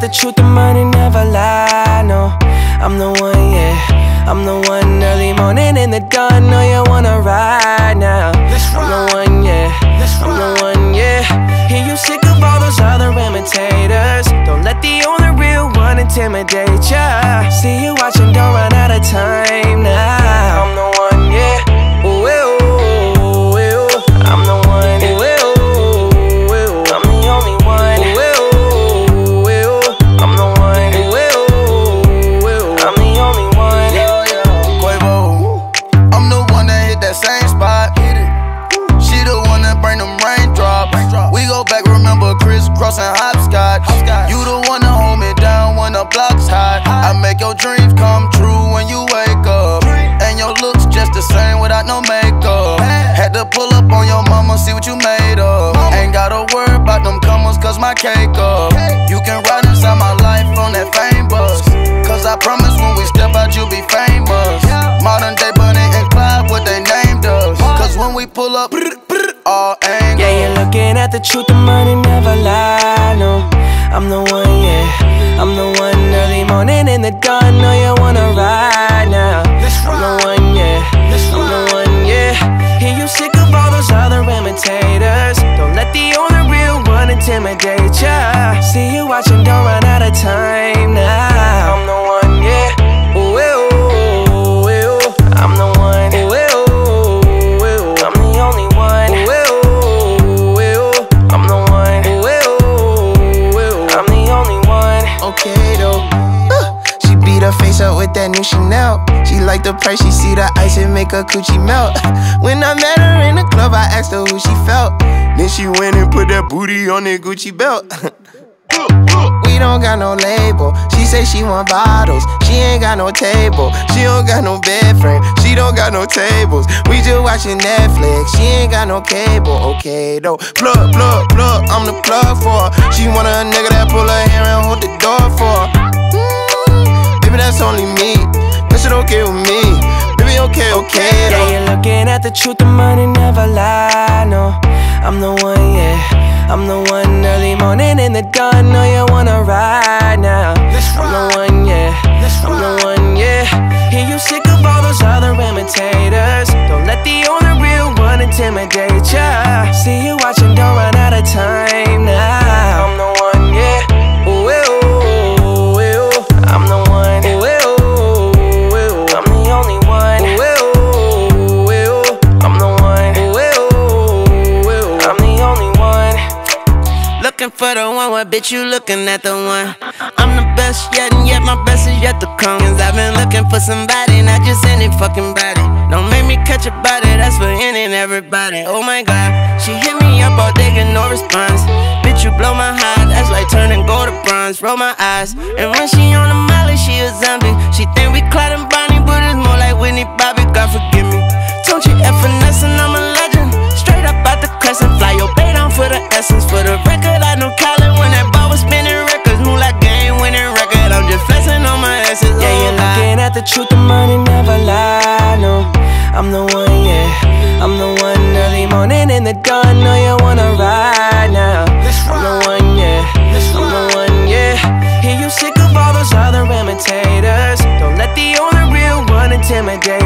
truth, the money never lie, no. I'm the one, yeah. I'm the one early morning in the dawn. Know you wanna ride now. I'm the one, yeah. I'm the one, yeah. Hear you sick of all those other imitators. Don't let the only real one intimidate ya. See you watching, don't run out of time now. I'm the one, yeah. Ooh, ooh, ooh. I'm the one, ooh, ooh, ooh. I'm the only one, ooh, ooh, ooh. I'm the one, ooh, ooh, ooh. I'm the only one. Quavo, I'm the one that hit that same spot. She the one that bring them raindrops. We go back, remember crisscrossing hopscotch. You the one that hold me down when the block's hot. I make your dreams come true when you wake up. And your looks just the same without no makeup. Had to pull up on your mama, see what you made of. Ain't gotta worry about them comers, cause my cake up. You can ride inside my life on that fame bus. Cause I promise when we step out, you'll be famous. Modern day Bonnie and Clyde, what they named us. Cause when we pull up, all angles. Yeah, you're looking at the truth, the money never lie, no. I'm the one, yeah. I'm the one early morning in the dawn. Know you wanna ride now. I'm the one, yeah. I'm the one, yeah. Hear you sick of all those other imitators. Don't let the only real one intimidate ya. See you watching, don't run out of time now. I'm the one, yeah. Ooh, ooh, ooh. I'm the one, ooh, ooh, ooh. I'm the only one, ooh, ooh, ooh. I'm the one, ooh, ooh, ooh. I'm the only one. Okay though, she beat her face up with that new Chanel. She like the price, she see the ice and make her coochie melt. When I met her in the club, I asked her who she felt. Then she went and put that booty on that Gucci belt. We don't got no label. She say she want bottles. She ain't got no table. She don't got no bed frame. She don't got no tables. We just watching Netflix. She ain't got no cable. Okay though. Plug, plug, plug. I'm the plug for her. She want a nigga that pull her hair and hold the door for her. Baby, that's only me. That shit okay with me. Baby, okay, okay though. Yeah, you're looking at the truth, the money never lie, no. I'm the one, yeah. I'm the one early morning in the dawn. Know you wanna ride now. I'm the one, yeah. I'm the one, yeah. Hear you sick of all those other imitators. Don't let the only real one intimidate ya. See you watching, don't run out of time now. I'm the one, yeah. Ooh, ooh, ooh. I'm the one, ooh, ooh, ooh. I'm the only one, ooh, ooh, ooh. I'm the one, ooh, ooh, ooh. I'm the only one. Looking for the one, what bitch you looking at the one? I'm the best yet, and yet my best is yet to come. Cause I've been looking for somebody, not just any fucking body. Don't make me catch a body, that's for any and everybody. Oh my god, she hit me up all day, get no response. Bitch, you blow my heart, that's like turning gold to bronze. Roll my eyes, and when she on the molly, she a zombie. She think we Clyde and Bonnie, but it's more like Whitney Bobby, God forgive me. Don't you F finesse and I'm a legend. Straight up out the crescent, fly your bait on for the essence. For the record, I know Colin when that ball was spinning records. Move like game winning record, I'm just flexing on my essence. Yeah, you're looking at the truth, the money never lie, no. I'm the one, yeah. I'm the one early morning in the dawn. Know you wanna ride now. I'm the one, yeah. I'm the one, yeah. Hear you sick of all those other imitators. Don't let the only real one intimidate